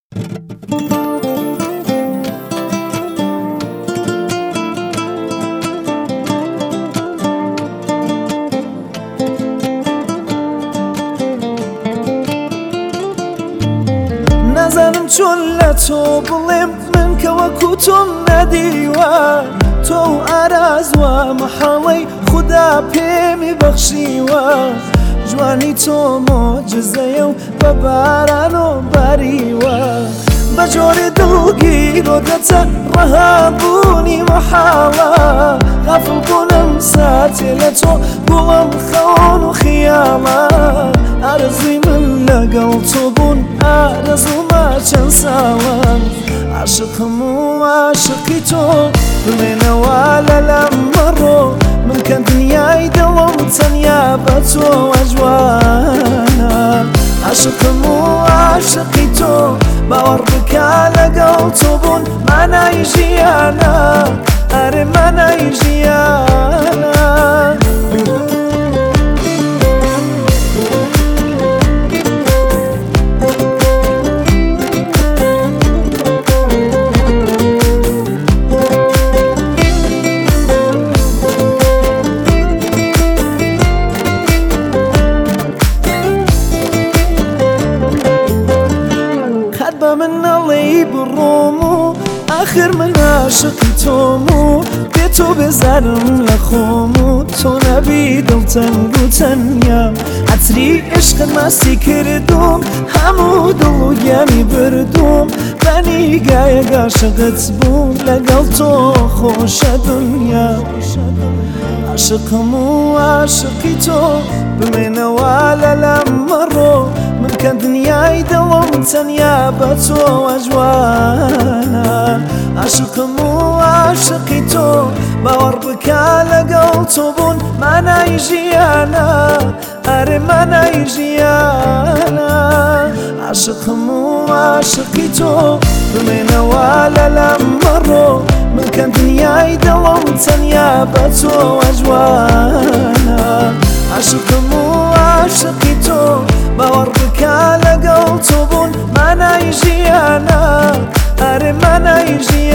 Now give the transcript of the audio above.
نزانم چۆن لە تۆ بڵێم من کە وەکو تۆم نەدیوە تۆ ئارازوە مەحاڵەی خودا پێمی بەخشیوە جوانی تۆ مۆجزەیە و بە باران و باریوە بە جۆرێ دڵگیرۆ دەچە ڕەهابوونی مەحاڵە غافڵ بوونم ساتێ لە تۆ گوڵم خەون و خیاڵە ئارەزوی من لەگەڵ تۆ بوون ئارەزومە چەند ساڵە عاشقم و عاشقی تۆ بمێنەوە لەلام مەڕۆ من کە دنیای دڵم تەنیا بە تۆ ئەجوانە عاشقم و عاشقی تۆ باوەڕ بکە لەگەڵ تۆ بوون مانای ژیانە ئەرێ مانای ژیانە بە منەڵێی بڕۆم و ئاخر من عاشقی تۆم و بێ تۆ بێزارم لە خۆم و تۆ نەبی دڵتەنگ و تەنیا عەتری عشقت ماستی کردوم هەموو دڵ و گیانی بردوم بە نیگایەک عاشقت بووم لەگەڵ تۆ خۆشە دنیا عاشقم و عاشقی تۆ بمێنەوە لەلام مەڕۆ من کە دنیای دڵم تەنیا بە تۆ ئەجوانە عاشقم و عاشقی تۆ باوەڕ بکە لەگەڵ تۆ بوون مانای ژیانە ئەرێ مانای ژیانە عاشقم و عاشقی تۆ بمێنەوە لەلام مەڕۆ من کە دنیای دڵم تەنیا بە تۆ ئەجوانە عاشقم و عاشقی تۆ باوەڕ بکە لەگەڵ تۆ بوون مانای ژیانە ئەرێ مانای ژیانە